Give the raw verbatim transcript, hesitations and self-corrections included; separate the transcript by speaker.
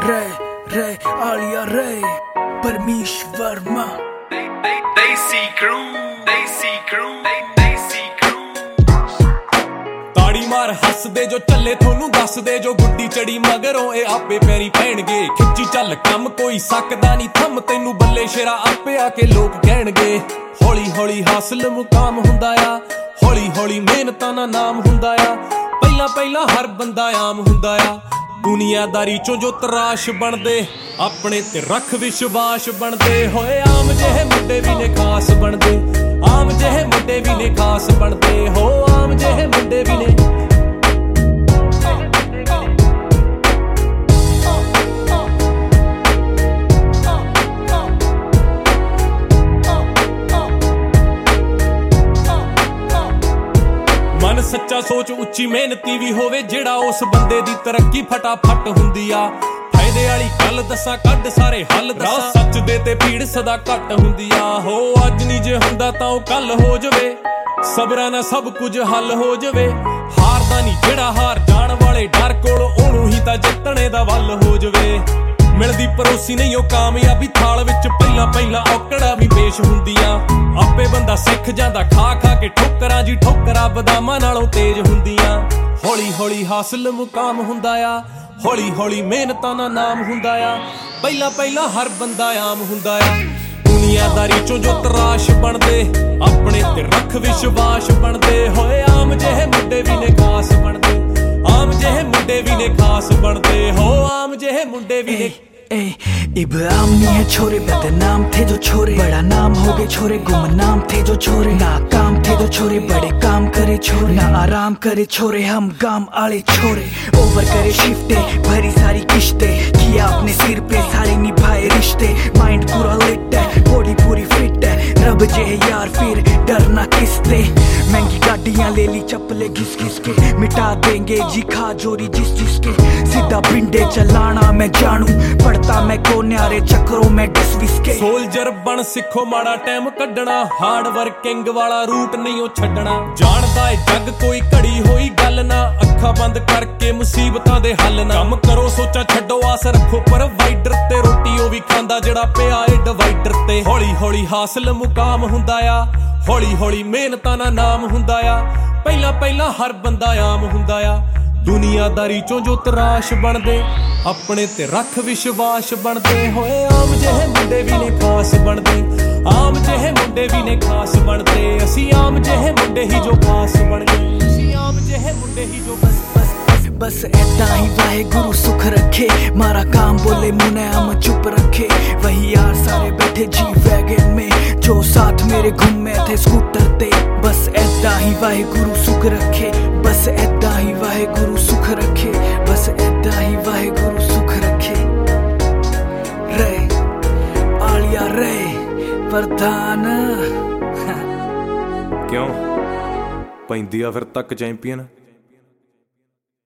Speaker 1: रे रे आलिया रे परमीश वर्मा
Speaker 2: देसी क्रू देसी क्रू देसी क्रू
Speaker 3: ताड़ी मार हस दे जो चले थोनू दस दे जो गुड्डी चढ़ी मगरों ए आपे पैरी पैणगे खिच्ची चल कम कोई सकदा नहीं थम तैनू बल्ले शेरा आपे आके लोग कहणगे हौली हौली हासिल मुकाम हुंदा आ हौली हौली मेहनतां दा नाम हुंदा आ पहला पहला हर बंदा आम हुंदा आ दुनियादारी चों जो तराश बनदे अपने ते रख विश्वास बनदे होए आम जेहे मुंडे भी ने खास बनदे आम जेहे मुंडे भी ने खास बनदे हो आम जेहे मुंडे भी ने मन सच्चा सोच उच्ची मेहनती भी होवे जेड़ा उस बंदे दी तरक्की फटाफट हुंदी आ फायदे वाली गल दसा कड सारे हल दसा सच दे ते भीड़ सदा घट हुंदी आ हो अज नहीं जे हुंदा तां ओ कल हो जावे सबरा ना सब कुछ हल हो जावे हारदा नहीं जेड़ा हार जाण वाले डर कोल ओनू ही तां जितणे दा वल हो जावे मिलदी परोसी नहीं ओ कामयाबी थाल विच पहला पहला औकड़ा भी पेश हुंदियां आपे बंदा सिख जांदा खा खा के ठोकरां जी ठोकरां बदामां नालों तेज हुंदियां हौली हौली हासिल मुकाम हुंदा आ हौली हौली मेहनतां दा नाम हुंदा आ पहला पहला हर बंदा आम हुंदा आ दुनियादारी चों जो तराश बनदे अपने ते रख विश्वास बनदे होए आम जेहे मुंडे भी ने खास बनदे आम जेहे मुंडे भी ने खास बनदे हो आम जेहे मुंडे भी ने
Speaker 1: ए, इब आम नहीं है छोरे बदनाम थे जो छोरे बड़ा नाम हो गए छोरे गुमनाम थे जो छोरे नाकाम थे जो छोरे बड़े काम करे छोरे ना आराम करे छोरे हम गाम आले छोरे ओवर करे शिफ्टे भरी सारी किश्ते किया अपने सिर पे सारे निभाए रिश्ते माइंड पूरा लिट है बॉडी पूरी फिट है रब जे यार फिर डरना किसते महंगी गाड़ियां ले ली चप्पले घिस घिस के मिटा देंगे जी खा जोरी जिस जिसके सीधा पिंडे चलाना मैं जानू पड़ता मैं को न्यारे चक्रों में डिसविस के
Speaker 3: सोल्जर बन सिखो माड़ा टाइम कड्डना हार्ड वर्किंग वाला रूट नहीं ओ छड्डना जानदा है जग कोई घड़ी होई गल ना अखा बंद करके मुसीबतां दे हल ना कम करो सोचा छड्डो आस रखो प्रोवाइडर ते रोटी ओ भी खांदा जेड़ा पिया ए डिवाइडर ते हौली हौली हासिल मुकाम हुंदा आ हौली हौली मेहनतां दा नाम हुंदा आ पहला पहला हर बंदा आम हुंदा आ दुनियादारी चों जो तराश बनदे अपने ते रख विश्वास बनदे होए आम जेहे मुंडे भी ने खास बनदे आम जेहे मुंडे भी ने खास बनदे असी आम जेहे मुंडे ही जो खास बन गए असी आम जेहे मुंडे ही जो बस बस
Speaker 1: बस ऐदा ही वाहेगुरु सुख रखे मारा काम बोले मुने हम चुप रखे वही यार सारे बैठे जी वैगन में जो साथ मेरे घूमे थे स्कूटर ते बस ऐदा ही वाहेगुरु सुख रखे बस ऐदा ही वाहेगुरु सुख रखे बस ऐदा ही वाहेगुरु सुख रखे रे आलिया रे प्रधान
Speaker 3: क्यों पैंदी आ फिर तक चैंपियन